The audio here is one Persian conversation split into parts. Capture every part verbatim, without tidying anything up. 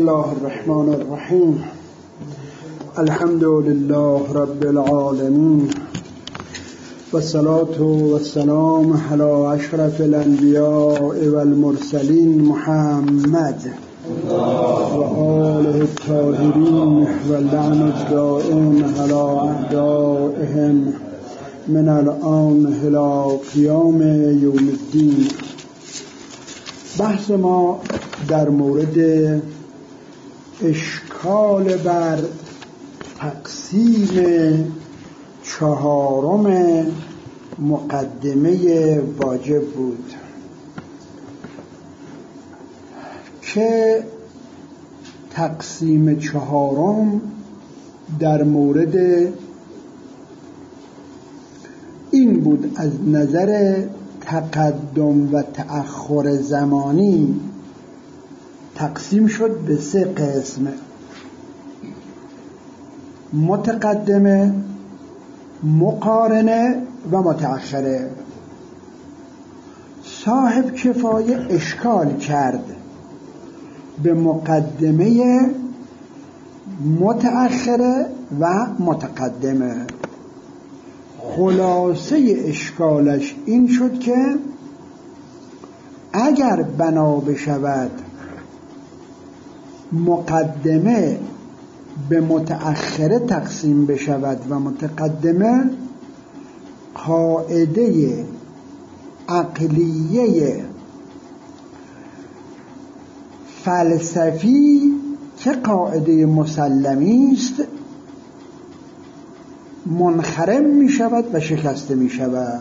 الله الرحمن الرحیم. الحمد لله رب العالمین و الصلاة و السلام علی اشرف الانبیاء و المرسلین محمد و آله الطاهرین و اللعنة الدائم علی اعدائهم من الآن الی قیام یوم الدین. بحث ما در مورد اشکال بر تقسیم چهارم مقدمه واجب بود که تقسیم چهارم در مورد این بود از نظر تقدم و تأخر زمانی تقسیم شد به سه قسم: متقدمه، مقارنه و متأخره. صاحب کفایه اشکال کرد به مقدمه، متأخره و متقدمه. خلاصه اشکالش این شد که اگر بنا بشود مقدمه به متأخره تقسیم بشود و متقدمه، قاعده عقلیه فلسفی که قاعده مسلمی است منخرم می شود و شکسته می شود.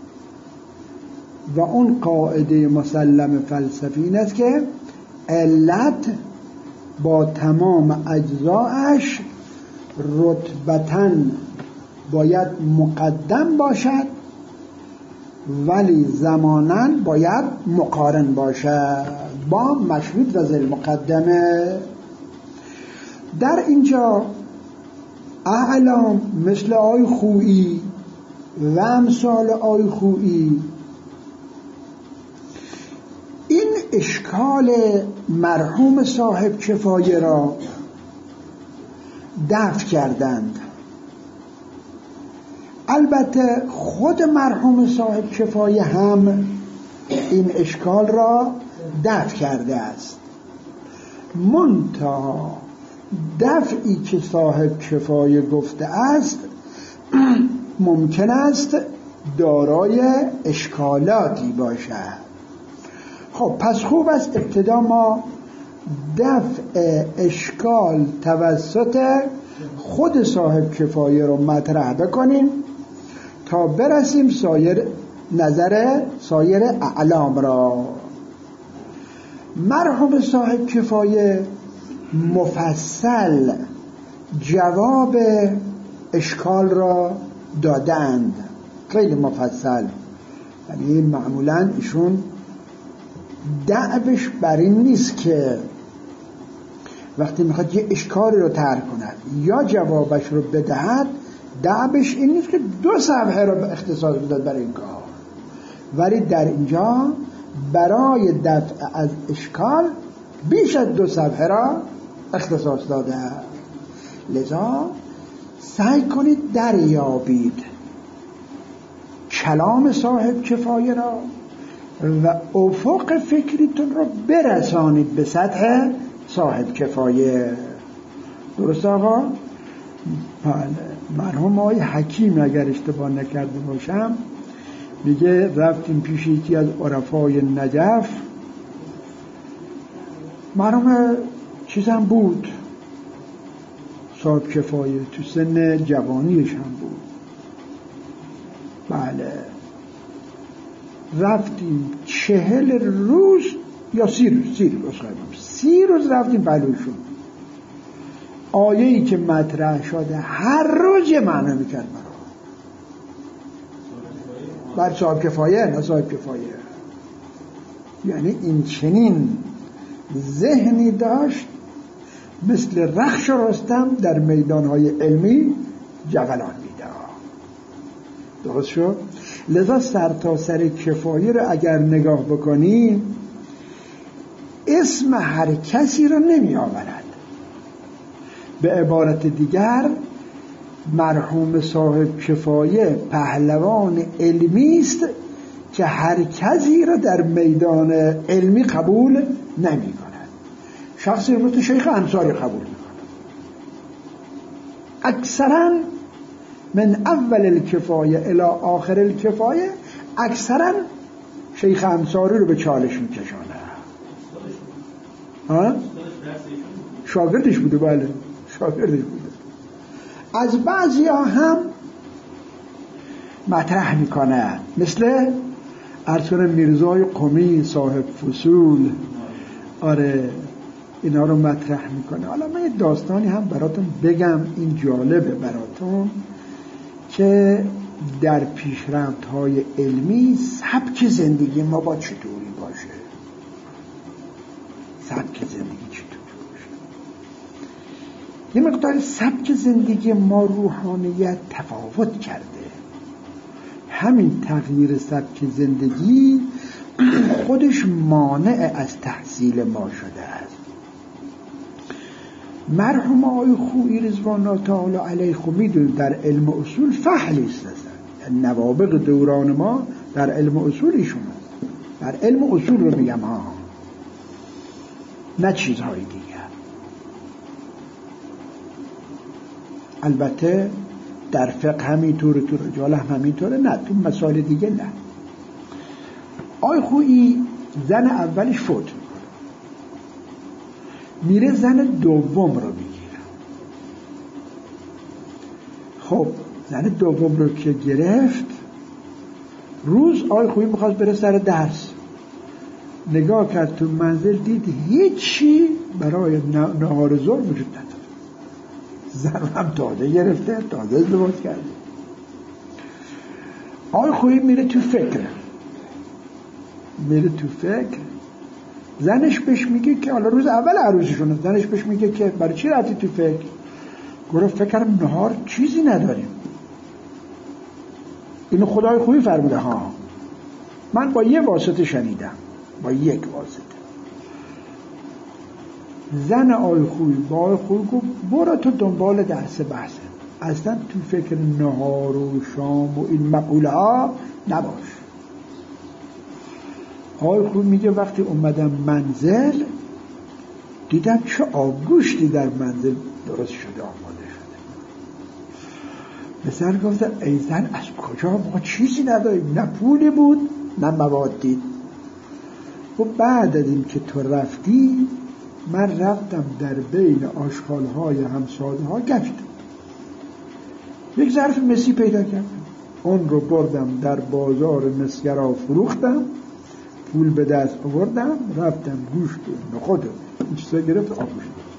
و اون قاعده مسلم فلسفی این است که علت با تمام اجزایش رتبتاً باید مقدم باشد ولی زماناً باید مقارن باشد با مشروط و ذیل مقدمه. در اینجا اعلام مثل آی خویی و امثال آی خویی این اشکال مرحوم صاحب کفایه را دفع کردند. البته خود مرحوم صاحب کفایه هم این اشکال را دفع کرده است، منتها دفعی که صاحب کفایه گفته است ممکن است دارای اشکالاتی باشد. خب پس خوب است ابتدا ما دفع اشکال توسط خود صاحب کفایه رو مطرح بکنیم تا برسیم سایر نظر سایر اعلام را. مرحوم صاحب کفایه مفصل جواب اشکال را دادند، خیلی مفصل. یعنی معمولاً ایشون دعوش بر این نیست که وقتی میخواد یه اشکال رو طرح کند یا جوابش رو بدهد، دعوش این نیست که دو صفحه رو اختصاص بدهد برای این کار، ولی در اینجا برای دفع از اشکال بیش از دو صفحه را اختصاص داده. لذا سعی کنید دریابید کلام صاحب کفایه را و افق فکریتون رو برسانید به سطح صاحب کفایه. درست آقا؟ بله. مرحوم آقای حکیم اگر اشتباه نکرده باشم میگه رفتیم پیش یکی از عرفای نجف، مرحوم چیزم بود صاحب کفایه، تو سن جوانیش هم بود. بله. رفتیم چهل روز یا سی روز سی روز سی روز رفتیم پلوشون. آیه‌ای که مطرح شده هر روز یه معنی میکرد برای بر صاحب کفایه، نه صاحب کفایه. یعنی این چنین ذهنی داشت مثل رخش و رستم در میدانهای علمی جولان میداد. درست شد؟ لذا سر تا سر کفایه رو اگر نگاه بکنیم اسم هر کسی را نمی آورد. به عبارت دیگر مرحوم صاحب کفایه پهلوان علمی است که هر کسی را در میدان علمی قبول نمی کند. شخصی مثل شیخ انصاری قبول می کند. اکثرا من اول الکفایه الی آخر الکفایه اکثرا شیخ انصاری رو به چالش می کشانه. ها؟ شاگردش بوده. بله شاگردش بوده. از بعضی ها هم مطرح میکنه، مثل ارسل میرزای قمی صاحب فصول. آره اینا رو مطرح میکنه. حالا من یه داستانی هم براتون بگم، این جالبه براتون که در پیشرفت های علمی سبک زندگی ما با چطوری باشه، سبک زندگی چطوری باشه. یه مقدار سبک زندگی ما روحانیت تفاوت کرده. همین تغییر سبک زندگی خودش مانع از تحصیل ما شده است. مرحوم آقای خویی رضوان الله تعالی علیه خب میدونید در علم اصول فحلی است. نوابغ دوران ما در علم اصول ایشون است. در علم اصول رو میگم ها، نه چیزهای دیگر. البته در فقه همینطوره، تو رجال هم همینطوره، نه تو مسائل دیگه نه. آقای خویی زن اولش فوت میکنه، میره زن دوم رو میگیره. خب زن دوم رو که گرفت، روز آقای خویی میخواست بره سر درس، نگاه کرد تو منزل دید هیچی برای نهار ظهر وجود نداره. زن هم تازه گرفته، تازه ازدواج کرده. آقای خویی میره تو فکر میره تو فکر زنش بهش میگه که حالا روز اول عروسیشونه، زنش بهش میگه که برای چی رفتی تو فکر؟ گفت فکرم نهار چیزی نداریم. اینو خدای خویی فرموده ها، من با یه واسطه شنیدم، با یک واسطه. زن آقای خویی با آقای خویی گفت برو تو دنبال درس بحثه، اصلا تو فکر نهار و شام و این مقوله ها نباش. آقای خویی میگه وقتی اومدم منزل دیدم چه آبگوشتی در منزل درست شده، آماده شده. مثلا گفتم ای زن از کجا؟ ما چیزی نداریم، نه پولی بود نه موادی. و بعد از این که تو رفتی من رفتم در بین آشغال‌های همسایه‌ها گشتم، یک ظرف مسی پیدا کردم، اون رو بردم در بازار مسگرا فروختم، پول به دست آوردم، رفتم گوشت و نخود و این چیزا گرفت آبگوشت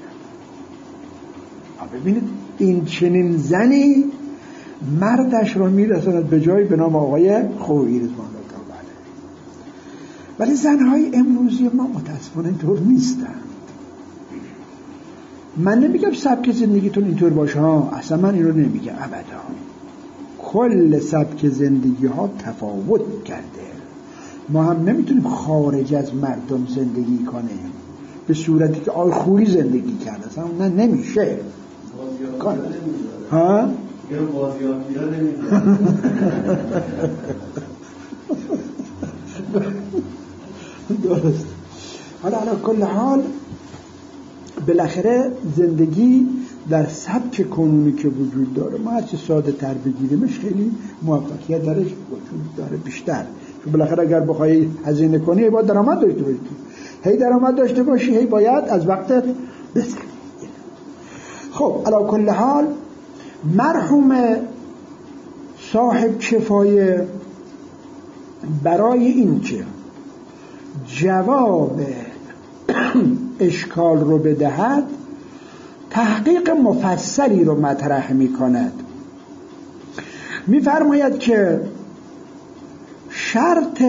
کردم. ببینید این چنین زنی مردش رو میرساند به جایی به نام آقای خویی رضوان الله تعالی علیه. ولی زنهای امروزی ما متاسفانه اینطور نیستند. من نمیگم سبک زندگیتون اینطور باشه ها، اصلا من اینو نمیگم ابدا. کل سبک زندگی ها تفاوت کرده. ما هم نمیتونیم خارج از مردم زندگی کنیم به صورتی که آقای خویی زندگی کرده، اصلا نه نمیشه. ها؟ یه بازیافت میرا نمیدونم. درست. حالا حالا کل حال بالاخره زندگی در سبک کنونی که وجود داره، ما هرچی ساده تر بگیریمش خیلی موفقیت درش وجود داره بیشتر. چون بالاخره اگر بخوای هزینه کنی هی باید درآمد داشته باشی، هی درآمد داشته باشی، هی باید از وقتت بسازی. خب علی کل حال مرحوم صاحب کفایه برای این که جواب اشکال رو بدهد تحقیق مفصلی رو مطرح می کند. می فرماید که شرط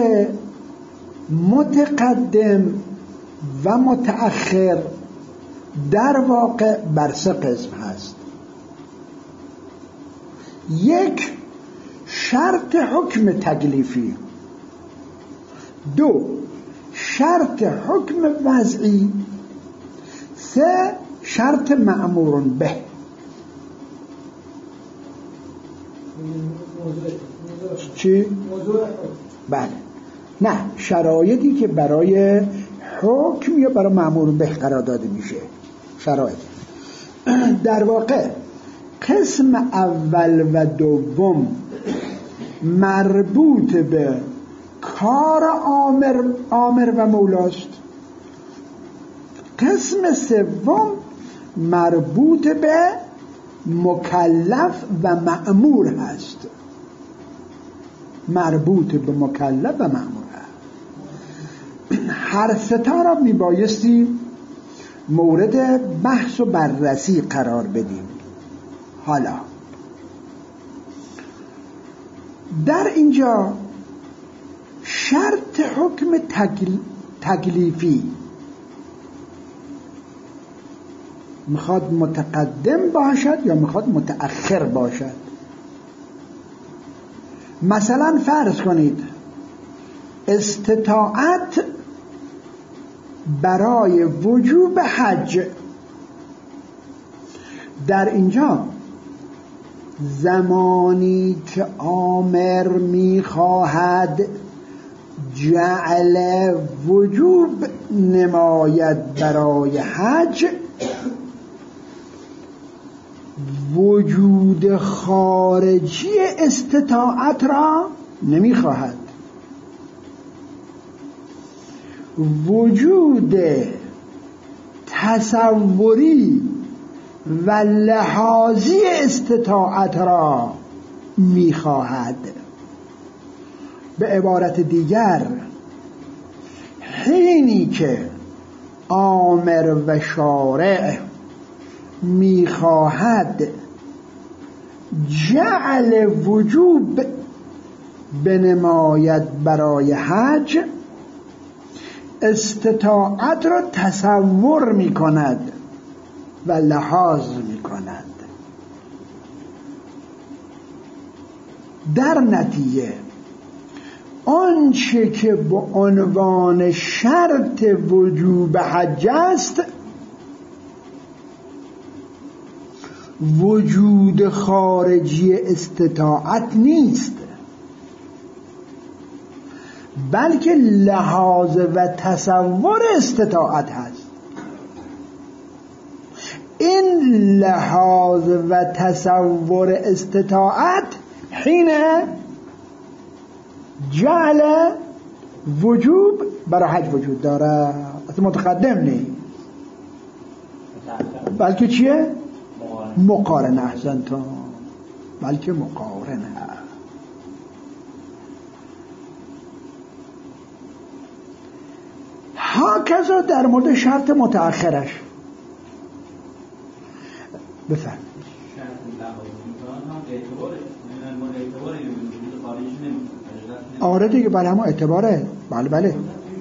متقدم و متأخر در واقع بر سه قسم هست. یک، شرط حکم تکلیفی. دو، شرط حکم وضعی، سه شرط مأمور به. چی؟ بله، نه، شرایطی که برای حکم یا برای مأمور به قرار داده میشه. شرایط در واقع قسم اول و دوم مربوط به کار آمر, آمر و مولاست. قسم سوم مربوط به مکلف و مأمور هست. مربوط به مکلف و مأمور هست. هر ستا را میبایستی مورد بحث و بررسی قرار بدیم. حالا در اینجا شرط حکم تکل... تکلیفی میخواد متقدم باشد یا میخواد متأخر باشد. مثلا فرض کنید استطاعت برای وجوب حج، در اینجا زمانی که آمر میخواهد جعل وجوب نماید برای حج، وجود خارجی استطاعت را نمیخواهد. وجود تصوری و لحاظی استطاعت را میخواهد. به عبارت دیگر حینی که آمر و شارع میخواهد جعل وجوب بنماید برای حج، استطاعت را تصور میکند و لحاظ میکند. در نتیجه آنچه که به عنوان شرط وجوب حج است وجود خارجی استطاعت نیست، بلکه لحاظ و تصور استطاعت هست. این لحاظ و تصور استطاعت حین جعل وجوب برای حج وجود داره. اصلا متقدم نیست، بلکه چیه؟ مقارن. احسنتم، بلکه مقارن. هاکذا در مورد شرط متأخرش بفرم. آره دیگه، بله همه اعتباره. بله بله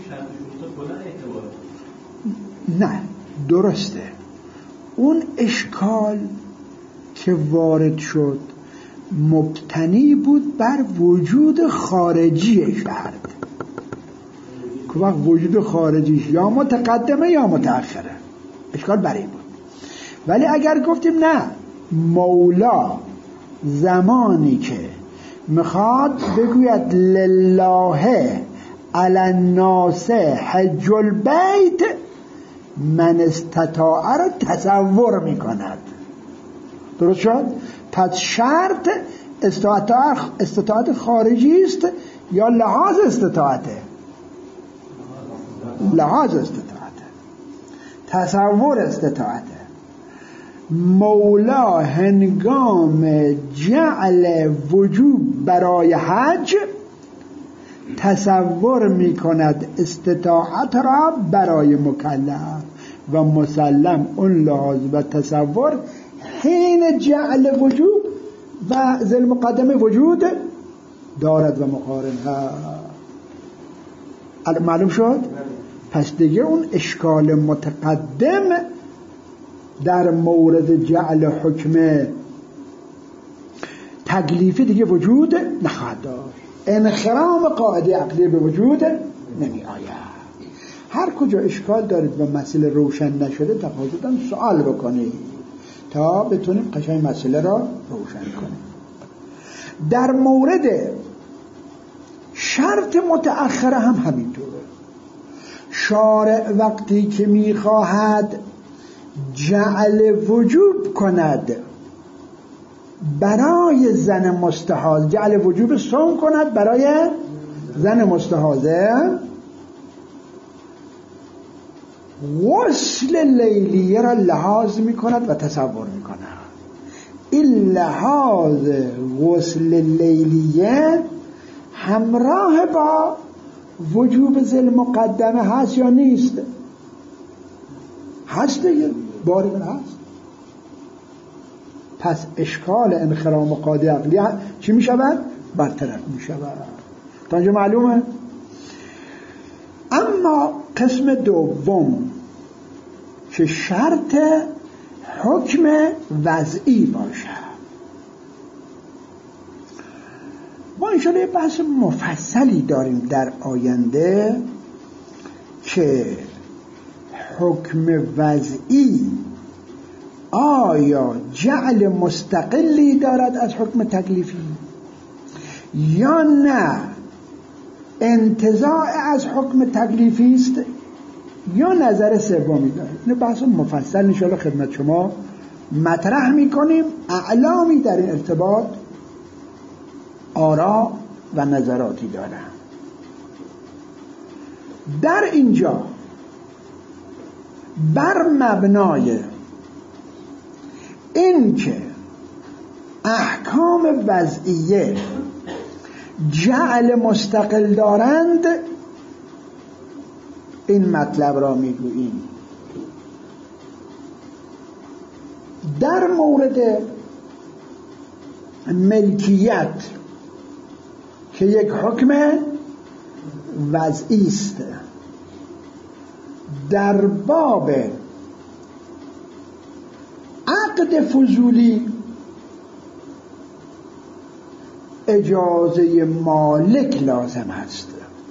نه درسته. اون اشکال که وارد شد مبتنی بود بر وجود خارجی شرط، که وقت وجود خارجیش یا متقدمه یا متأخره. اشکال برای بود. ولی اگر گفتیم نه، مولا زمانی که میخواد بگوید لله علی الناس حج البیت من استطاع را تصور میکند. درست شد؟ پس شرط استطاعت, استطاعت خارجی است یا لحاظ استطاعته؟ لحاظ استطاعته، تصور استطاعته. مولا هنگام جعل وجوب برای حج تصور می کند استطاعت را برای مکلف و مسلم اون لحاظ و تصور حین جعل وجوب و ذل مقدمه وجود دارد و مقارن ها. معلوم شد؟ پس دیگه اون اشکال متقدم در مورد جعل حکم تکلیفی دیگه وجود نخواهد داشت. انخرام قاعده عقلی به وجود نمی آید. هر کجا اشکال دارید و مسئله روشن نشده تقاضا دارم سوال بکنید تا بتونیم قشنگ مسئله را روشن کنیم. در مورد شرط متأخره هم همینطوره. شارع وقتی که میخواهد جعل وجوب کند برای زن مستحاض، جعل وجوب صوم کند برای زن مستحاضه، غسل لیلیه را لحاظ میکند و تصور میکند. این لحاظ غسل لیلیه همراه با وجوب ذل مقدمه هست یا نیست؟ هست دیگه، باری من هست. پس اشکال انخرام قاضی عقلی چی می شود؟ برطرف می شود. تا اینجا معلومه؟ اما قسم دوم که شرط حکم وضعی باشد، ما انشاءالله بحث مفصلی داریم در آینده که حکم وضعی آیا جعل مستقلی دارد از حکم تکلیفی یا نه انتزاع از حکم تکلیفی است یا نظر سومی دارد. این بحث مفصل انشاءالله خدمت شما مطرح میکنیم. اعلامی در این ارتباط آراء و نظراتی دارم. در اینجا بر مبنای این که احکام وضعیه جعل مستقل دارند این مطلب را میگوییم. در مورد ملکیت که یک حکم وضعی است، در باب عقد فضولی اجازه مالک لازم هست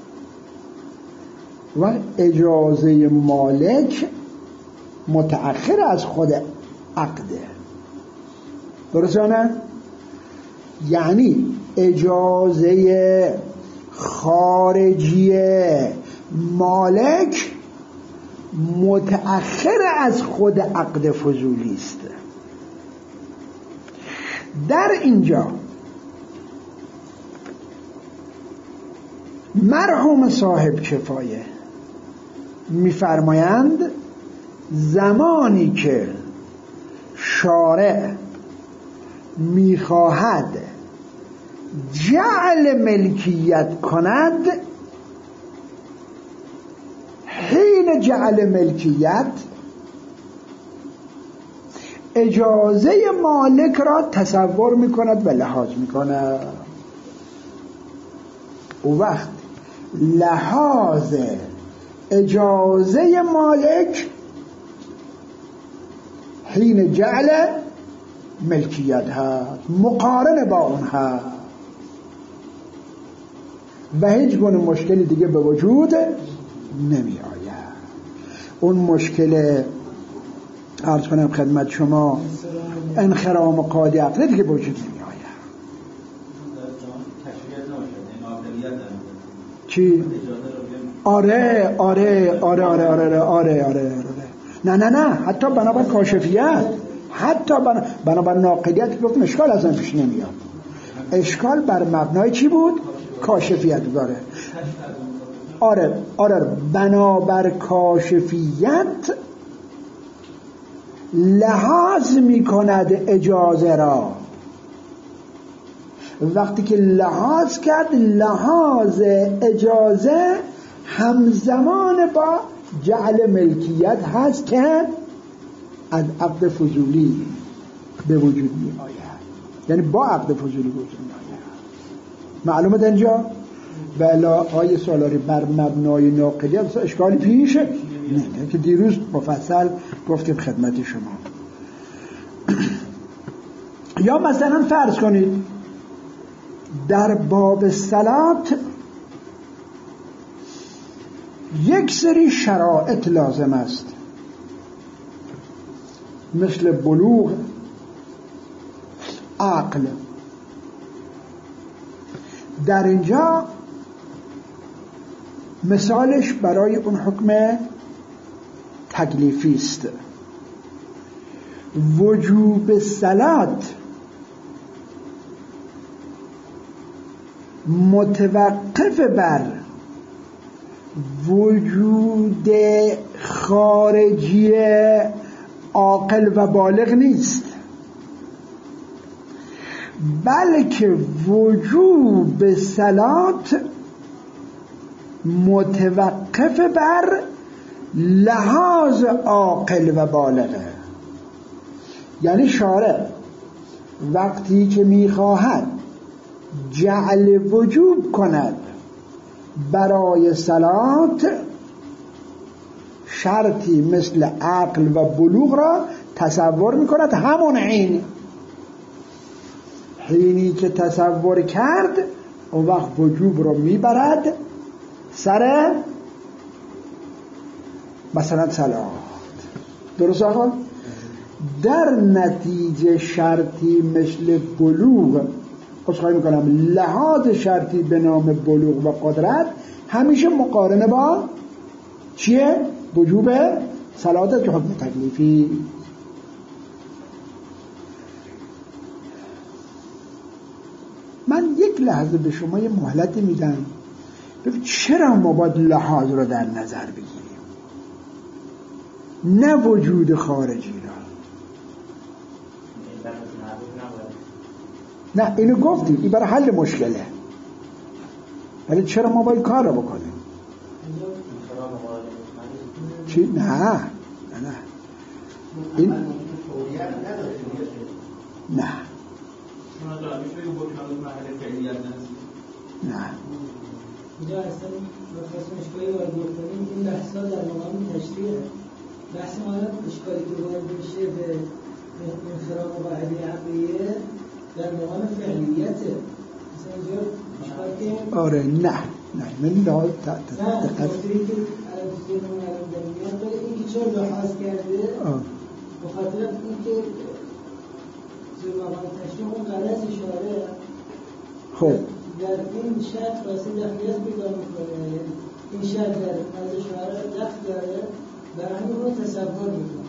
و اجازه مالک متأخر از خود عقده. درسته نه؟ یعنی اجازه خارجی مالک متأخر از خود عقد فضولی است. در اینجا مرحوم صاحب کفایه میفرمایند زمانی که شارع میخواهد جعل ملکیت کند، حین جعل ملکیت اجازه مالک را تصور میکند و لحاظ میکند. او وقت لحاظ اجازه مالک حین جعل ملکیت هست، مقارن با اون هست و هیچ گونه مشکلی دیگه به وجود نمی آید. اون مشکل عرض کنم خدمت شما انخرام قاضی عقلی دیگه به وجود نمی آید. چی؟ آره آره آره آره آره آره آره نه نه نه حتی بنابر کاشفیت، حتی بنابر ناقلیت گفتم اشکال از اون پیش نمیاد. اشکال بر مبنای چی بود؟ کاشفیت داره. آره آره بنابر کاشفیت لحاظ میکند اجازه را. وقتی که لحاظ کرد، لحاظ اجازه همزمان با جعل ملکیت هست که از عقد فضولی به وجود می آید، یعنی با عقد فضولی به وجود می آید. معلومه در اینجا؟ بله. آیه سالاری بر مبنای ناقلیت اشکالی پیشه نه که دیروز مفصل گفتیم خدمت شما. یا مثلا فرض کنید در باب صلات یک سری شرایط لازم است، مثل بلوغ، عقل. در اینجا مثالش برای اون حکم تکلیفی است. وجوب صلات متوقف بر وجود خارجی عاقل و بالغ نیست، بلکه وجوب صلات متوقف بر لحاظ عاقل و بالغه. یعنی شارع وقتی که میخواهد جعل وجوب کند برای صلات، شرطی مثل عقل و بلوغ را تصور میکند. همون حین حینی که تصور کرد اون وقت وجوب رو میبرد سر مثلا صلات. درست آقا؟ در نتیجه شرطی مثل بلوغ، خواهی میکنم لحاظ شرطی به نام بلوغ و قدرت همیشه مقارنه با چیه؟ وجوب صلات که حکم تکلیفی. من یک لحظه به شما یه مهلتی میدم، ببین چرا ما باید لحاظ رو در نظر بگیریم نه وجود خارجی را؟ نه اینو گفتیم، این برای حل مشکله، ولی چرا ما باید کار رو بکنیم؟ چی؟ نه نه نه این نه نه اینجا اصلا بخواست مشکلی وارد بکنیم، این بحثا در مقام تشریعه. بحث ما اشکالی که وارد میشه به انخرام قاعده عقلیه در مقام فعلیته. مثلا اینجا اشکال که آره نه نه من لحاظ نه مفتری که علم سیدن و علم دنیات داره، این که چون لحاظ کرده بخاطر این که زیر مقام تشریع اون غرض اشاره خب در این شرط واسه دخلیت پیدا میکنه، این شرط در نظر شعراء دخل داره، برای رو تصور میکنه.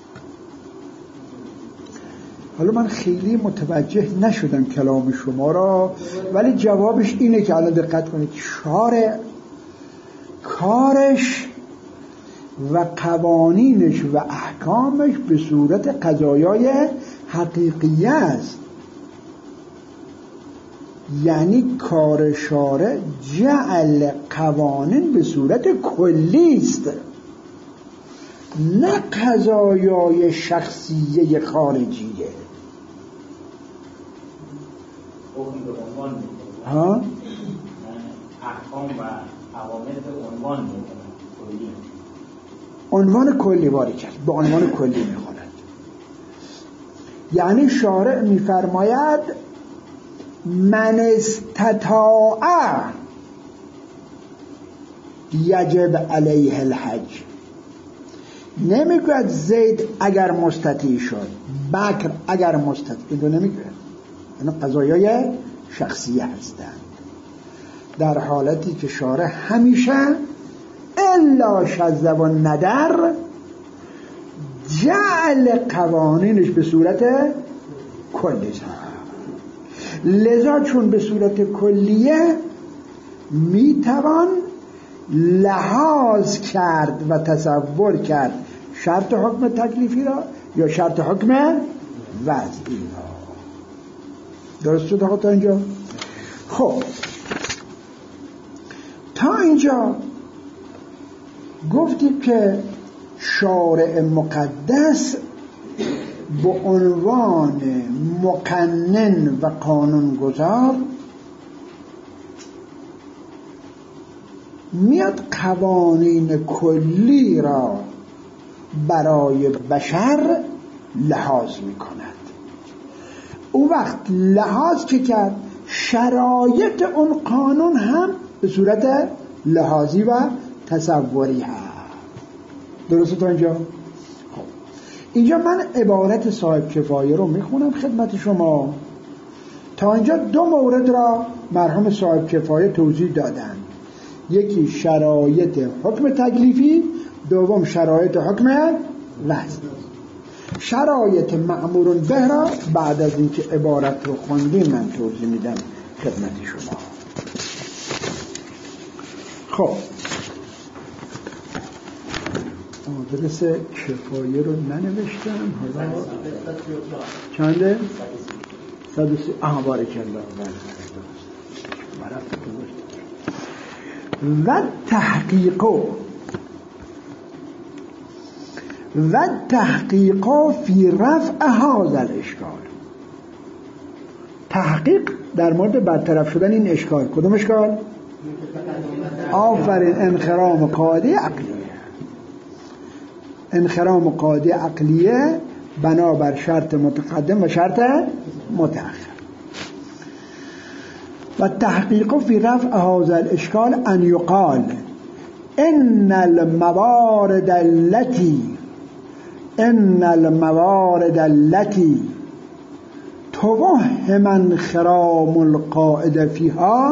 حالا من خیلی متوجه نشدم کلام شما را، ولی جوابش اینه که الان دقت کنید، شارع کارش و قوانینش و احکامش به صورت قضایای حقیقیه است. یعنی کار شارع جعل قوانین به صورت کلی است، نه قضایای شخصیه خارجیه. ها؟ احکام و اوامر به عنوان کلی، عنوان کلی وارد کرد، به عنوان کلی میخواند. یعنی شارع میفرماید من استطاع یجب علیه الحج. نمیگوید زید اگر مستطیع شد، بکر اگر مستطیع، این رو نمیگوید. اینا قضایای شخصیه هستند، در حالتی که شارع همیشه الا شذ و ندر جعل قوانینش به صورت کلی. لذا چون به صورت کلیه میتوان لحاظ کرد و تصور کرد شرط حکم تکلیفی را یا شرط حکم وضعی را. درست شد آقا تا اینجا؟ خب تا اینجا گفتیم که شارع مقدس به عنوان مقنن و قانونگذار میاد قوانین کلی را برای بشر لحاظ میکند. او وقت لحاظ که کرد شرایط اون قانون هم به صورت لحاظی و تصوری هست. درسته تا اینجا؟ خب اینجا من عبارت صاحب کفایه رو میخونم خدمت شما. تا اینجا دو مورد را مرحوم صاحب کفایه توضیح دادن، یکی شرایط حکم تکلیفی، دوم شرایط حکم وضع. شرایط مأمور به را بعد از اینکه عبارت رو خوندیم من توضیح میدم خدمت شما. خب آدرس کفایه رو ننوشتم، حالا چنده؟ صد و سی. آها بارک الله. و تحقیق و تحقیق فی رفع هذا الاشکال. تحقیق در مورد برطرف شدن این اشکال. کدوم اشکال؟ آفرین، انخرام قاعده عقلیه. انخرام قاعده عقلیه بنابر شرط متقدم و شرط متأخر. و تحقیق فی رفع هذا الاشکال ان یقال ان الموارد التي ان الموارد التي توهم انخرام القاعده فيها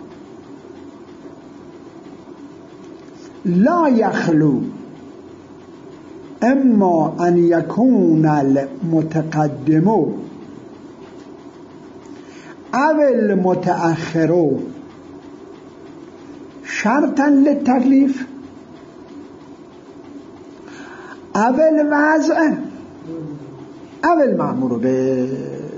لا يخلو اما ان يكون المتقدم او المتأخر شرطا للتکلیف او الوضع او المأمور به.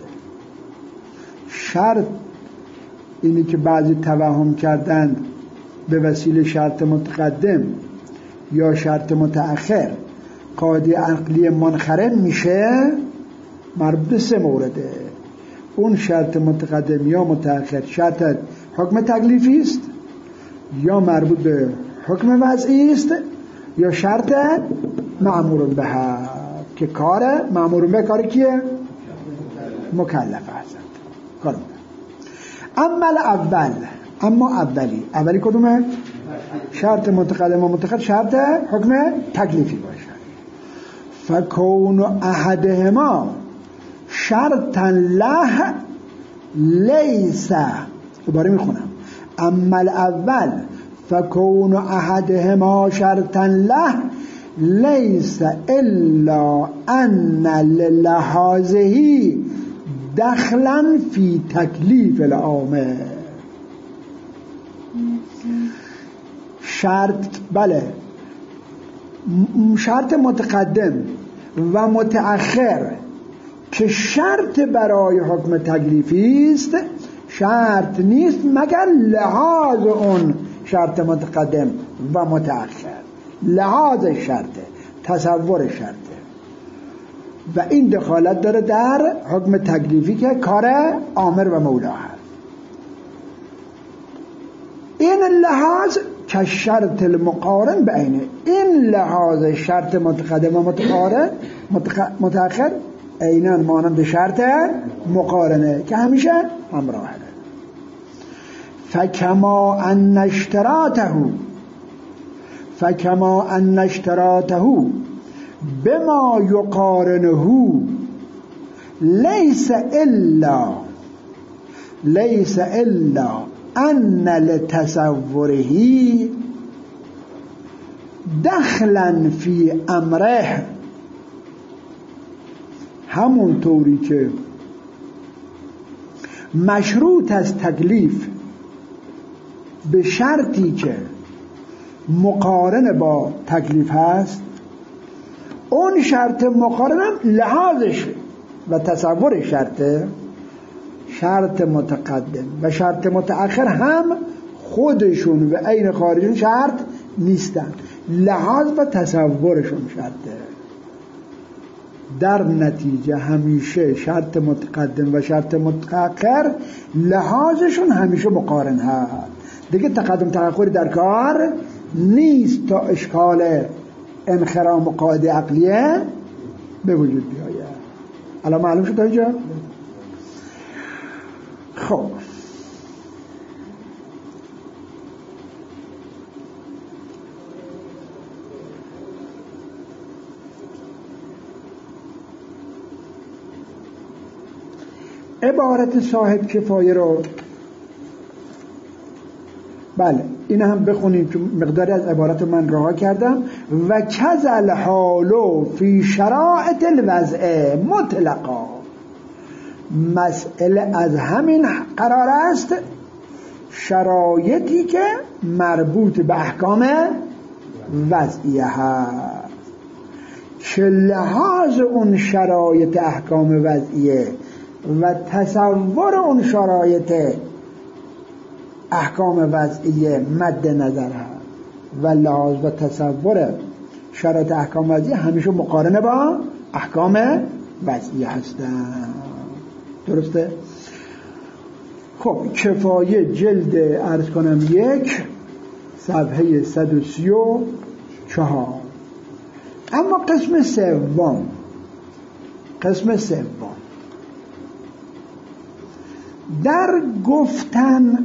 شرط اینی که بعضی توهم کردن به وسیله شرط متقدم یا شرط متأخر قاعده عقلی منخرم میشه، مربوط به سه مورده. اون شرط متقدم یا متأخر شرط حکم تکلیفی است، یا مربوط به حکم وضعی است، یا شرط مأمور به که کار مأمور به کار کیه؟ مکلف است. کار اما الاول، اما اولی اولی کدومه؟ شرط متقدم و متأخر شرط حکم تکلیفی باشه. فکون احدهما شرطا له لیس، دوباره میخونم، اما الاول فکون احدهما شرطا له لیس الا ان للحاظه دخلا فی تکلیف العامه. شرط بله شرط متقدم و متأخر که شرط برای حکم تکلیفی است شرط نیست مگر لحاظ اون شرط متقدم و متأخر، لحاظ شرطه، تصور شرطه، و این دخالت داره در حکم تکلیفی که کار آمر و مولا هست. این لحاظ که شرط المقارن به عینه، این لحاظ شرط متقدم و متقارن متأخر عیناً مانند شرط مقارنه که همیشه همراهه. فکما ان اشتراطه فکما ان اشتراطه بما یقارنه لیس الا لیس الا ان لتصوره دخلا فی امره. همون طوری که مشروط از تکلیف به شرطی که مقارن با تکلیف هست، اون شرط مقارن هم لحاظش و تصور شرطه، شرط متقدم و شرط متأخر هم خودشون و عین خارجون شرط نیستن، لحاظ و تصورشون شرطه. در نتیجه همیشه شرط متقدم و شرط متأخر لحاظشون همیشه مقارن هست، دیگه تقدم تأخری در کار نیست تا اشکال انخرام قاعده عقلیه به وجود بیاید. الان معلوم شد اینجا؟ خب عبارت صاحب کفایه رو بله این هم بخونیم که مقداری از عبارت من رها کردم. و کذل حالو فی شرائط الوضع مطلقا، مسئله از همین قرار است شرایطی که مربوط به احکام وضعیه هست که لحاظ اون شرایط احکام وضعیه و تصور اون شرایط احکام وضعیه مد نظر هست و لحاظ و تصور شرایط احکام وضعیه همیشه مقارنه با احکام وضعیه هستند. درسته؟ خب کفایه جلد عرض کنم یک صفحه صد و سی و چهار. اما قسم سوم قسم سوم در گفتن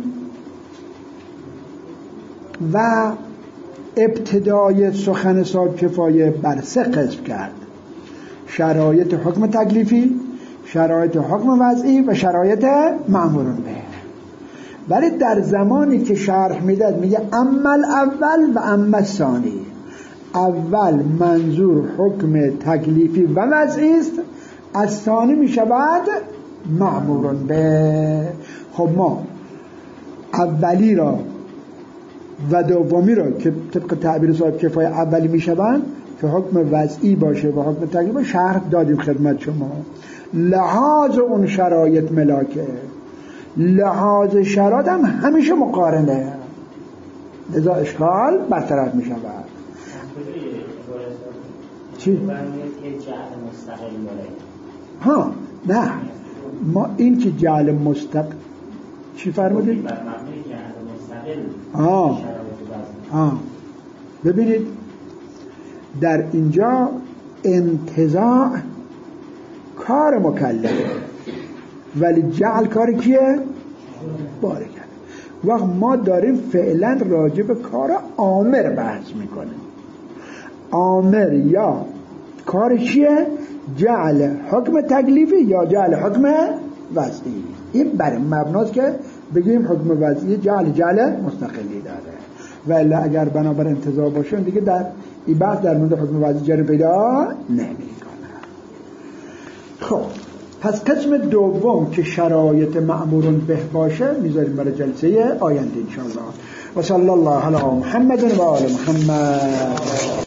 و ابتدای سخن صاحب کفایه بر سه قسم کرد: شرایط حکم تکلیفی، شرایط حکم وضعی و شرایط مأمورون به. ولی در زمانی که شرح میداد میگه اما اول و اما ثانی. اول منظور حکم تکلیفی و وضعی است، از ثانی میشود مأمورون به. خب ما اولی را و دومی را که طبق تعبیر صاحب کفایه اولی میشوند که حکم وضعی باشه و حکم تکلیفی شرح دادیم خدمت شما. لحاظ اون شرایط ملاکه، لحاظ شرایط هم همیشه مقارنه، لذا اشکال برطرف می شود. چی؟ ها نه ما این که جعل مستقل چی فرمودید؟ آه آه ببینید در اینجا انتزاع کار مکلفه ولی جعل کار کیه؟ باره کرد. وقت ما داریم فعلا راجع به کار آمر بحث میکنیم. آمر یا کار چیه؟ جعل حکم تکلیفی یا جعل حکم وضعی. این بر مبناست که بگیم حکم وضعی جعل جعل مستقلی داره، ولی اگر بنابر انتزاع باشه دیگه در این بحث در مورد حکم وضعی جاری پیدا نمیکنه. خب پس قسم دوم که شرایط مأمورون به باشه میذاریم برای جلسه آینده انشاءالله. و صلی الله علی محمد و آل محمد.